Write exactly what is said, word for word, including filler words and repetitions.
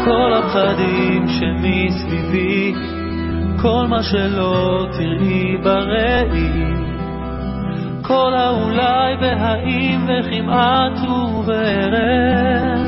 כל הפחדים שמסביבי, כל מה שלא תראי בראי, כל האולי והאם וכמעט ובערך,